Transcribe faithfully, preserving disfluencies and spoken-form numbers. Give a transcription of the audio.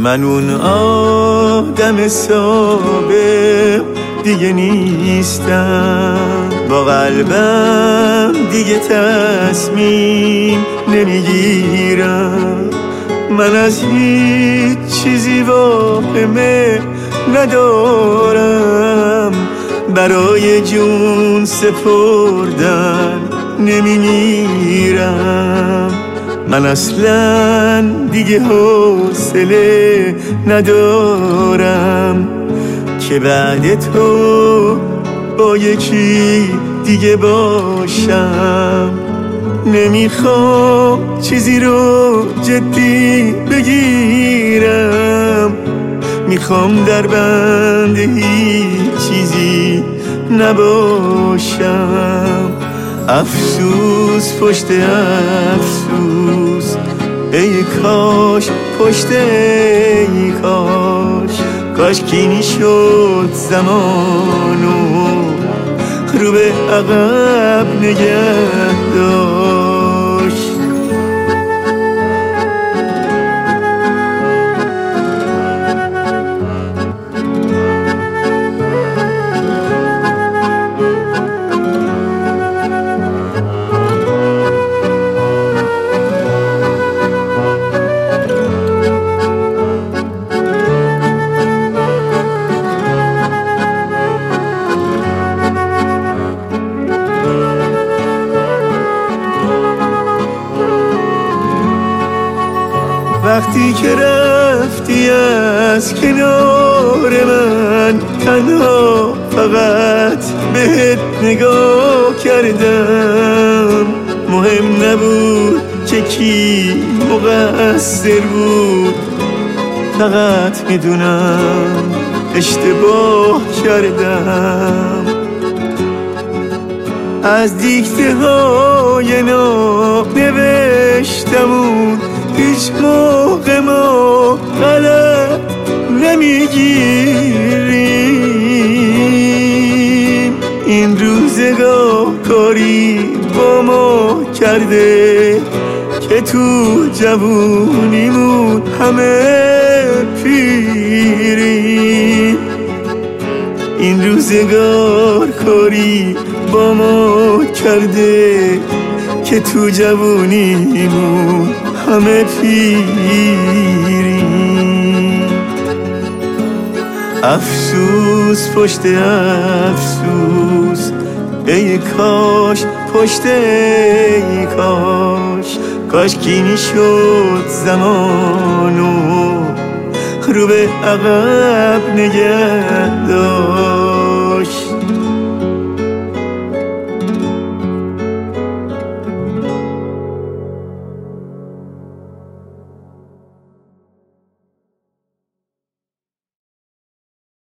من اون آدم سابق دیگه نیستم، با قلبم دیگه تصمیم نمیگیرم. من از هیچ چیزی واهمه ندارم، برای جون سپردن نمیمیرم. من اصلا دیگه حوصله ندارم که بعد تو با یکی دیگه باشم. نمیخوام چیزی رو جدی بگیرم، میخوام در بند هیچ چیزی نباشم. افسوس پشت افسوس، ای کاش پشت ای کاش، کاش کینی شد زمانو رو به عقب نگه داشت. وقتی که رفتی از کنار من، تنها فقط بهت نگاه کردم. مهم نبود که کی مقصر بود، فقط میدونم اشتباه کردم. از دیکته های نام نوشتمون هیچ موقع ما غلط نمیگیریم. این روزگار کاری با ما کرده که تو جوونیمون همه پیریم. این روزگار کاری با ما کرده که تو جوونیمون همه پیریم. افسوس پشت افسوس، ای کاش پشت ای کاش، کاش کینی شد زمانو رو به عقب نگه داشت.